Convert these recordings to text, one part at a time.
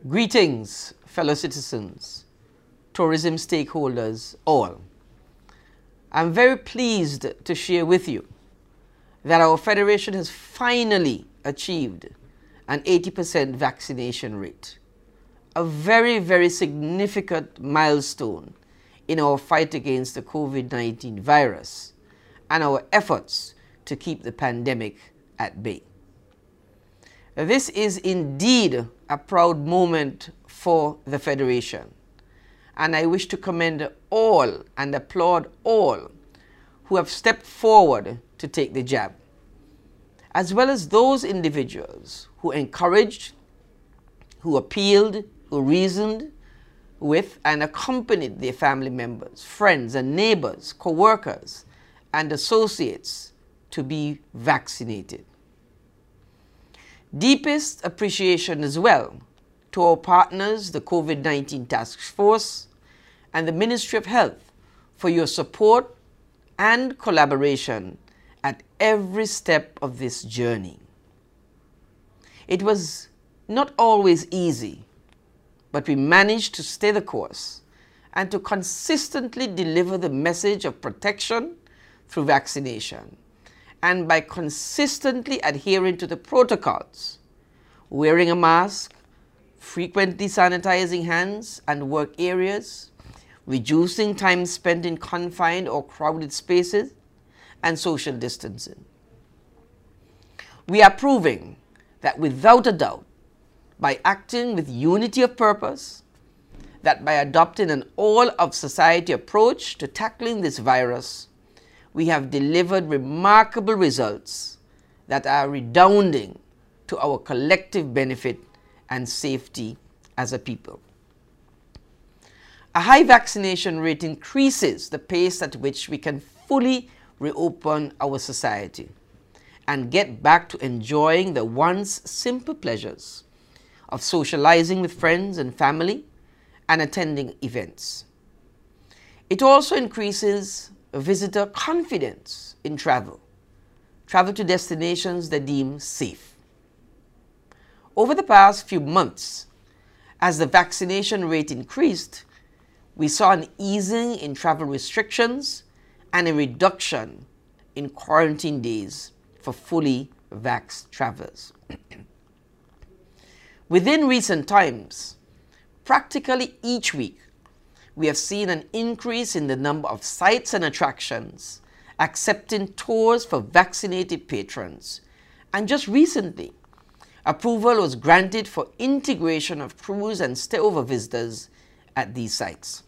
Greetings, fellow citizens, tourism stakeholders, all. I'm very pleased to share with you that our Federation has finally achieved an 80% vaccination rate, a very, very significant milestone in our fight against the COVID-19 virus and our efforts to keep the pandemic at bay. This is indeed a proud moment for the Federation, and I wish to commend all and applaud all who have stepped forward to take the jab, as well as those individuals who encouraged, who appealed, who reasoned with and accompanied their family members, friends and neighbors, co-workers and associates to be vaccinated. Deepest appreciation as well to our partners, the COVID-19 Task Force and the Ministry of Health, for your support and collaboration at every step of this journey. It was not always easy, but we managed to stay the course and to consistently deliver the message of protection through vaccination, and by consistently adhering to the protocols, wearing a mask, frequently sanitizing hands and work areas, reducing time spent in confined or crowded spaces, and social distancing. We are proving that without a doubt, by acting with unity of purpose, that by adopting an all-of-society approach to tackling this virus, we have delivered remarkable results that are redounding to our collective benefit and safety as a people. A high vaccination rate increases the pace at which we can fully reopen our society and get back to enjoying the once simple pleasures of socializing with friends and family and attending events. It also increases visitor confidence in travel to destinations they deem safe. Over the past few months, as the vaccination rate increased, we saw an easing in travel restrictions and a reduction in quarantine days for fully vaxxed travelers. Within recent times, practically each week, we have seen an increase in the number of sites and attractions accepting tours for vaccinated patrons. And just recently, approval was granted for integration of cruise and stayover visitors at these sites.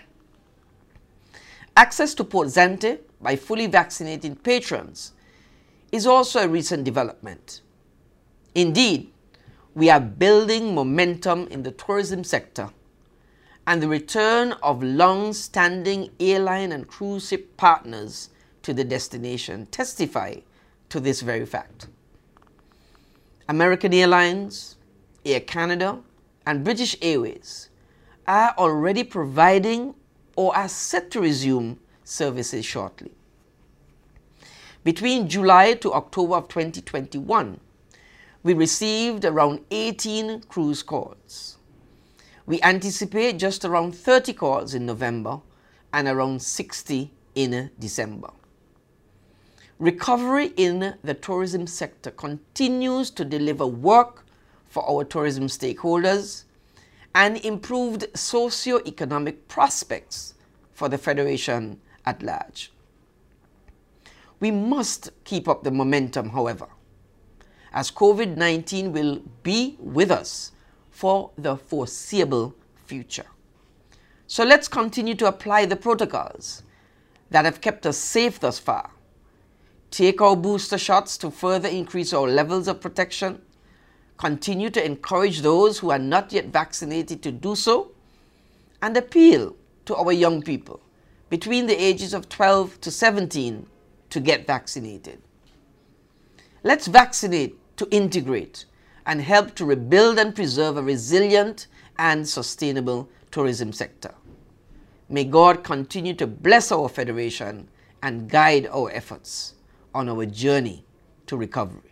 Access to Port Zante by fully vaccinated patrons is also a recent development. Indeed, we are building momentum in the tourism sector, and the return of long-standing airline and cruise ship partners to the destination testify to this very fact. American Airlines, Air Canada, and British Airways are already providing or are set to resume services shortly. Between July to October of 2021, we received around 18 cruise calls. We anticipate just around 30 calls in November and around 60 in December. Recovery in the tourism sector continues to deliver work for our tourism stakeholders and improved socio-economic prospects for the Federation at large. We must keep up the momentum, however, as COVID-19 will be with us for the foreseeable future. So let's continue to apply the protocols that have kept us safe thus far, take our booster shots to further increase our levels of protection, continue to encourage those who are not yet vaccinated to do so, and appeal to our young people between the ages of 12 to 17 to get vaccinated. Let's vaccinate to integrate and help to rebuild and preserve a resilient and sustainable tourism sector. May God continue to bless our Federation and guide our efforts on our journey to recovery.